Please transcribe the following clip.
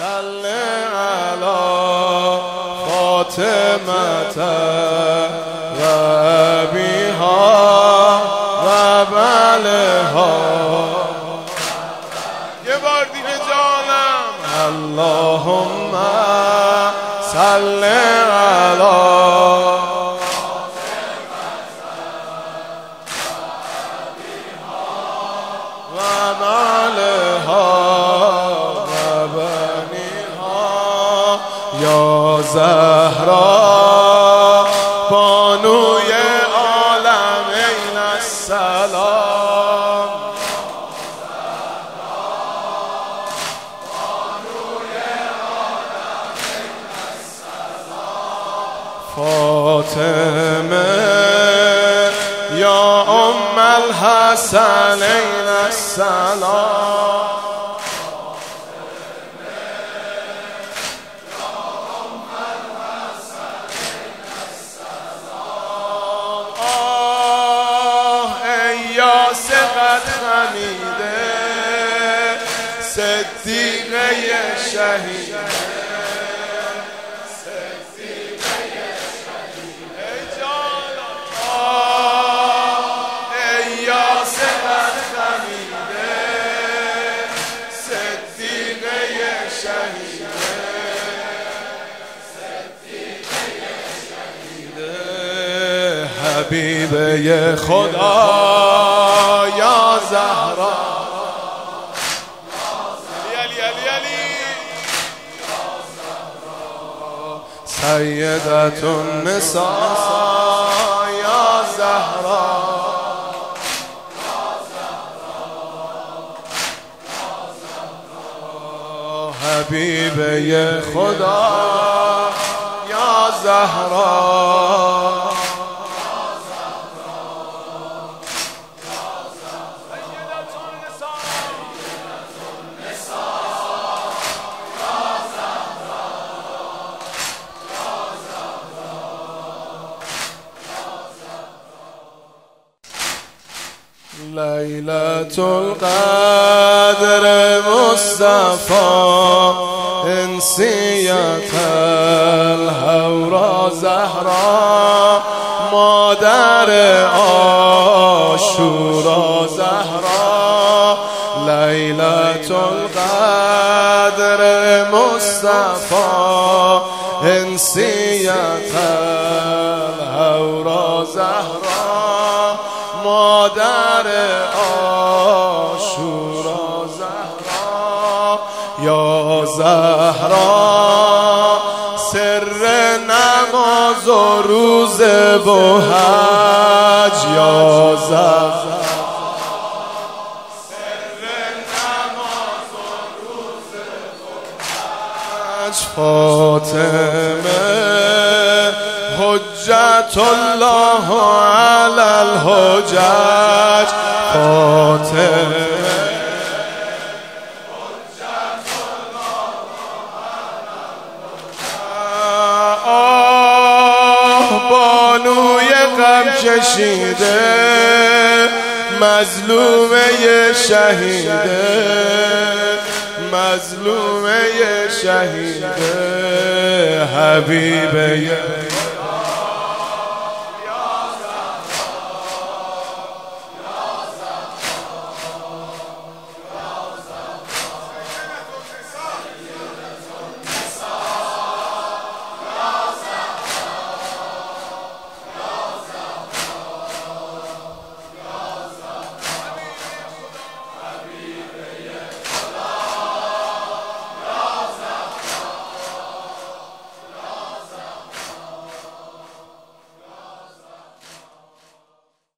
صل علی فاطمة و ابیها و بلها. یه بار دیگه جانم. اللهم صل علی یا زهرا بانوی عالمین السلام. فاطمه یا ام الحسنین السلام. صدیقه شهید ای جانم، ای یاسقت خمیده صدیقه شهید حبیبه خدا یا زهرا سیدة النساء یا زهرا. حبیبه خدا یا زهرا. لیلة القدر مصطفى انسیت الهورا زهرا مادر عاشورا زهرا. لیلة القدر مصطفى انسیت الهورا زهرا مادر عاشورا زهرا. یا زهرا سر نماز و روزه و حج. یا زهرا سر نماز و روزه و حج. فاطمه حجت الله علی الحجج. فاطمه حجت الله علی الحجج. آه بانوی غم کشیده مظلومه شهیده مظلومه شهیده حبیبه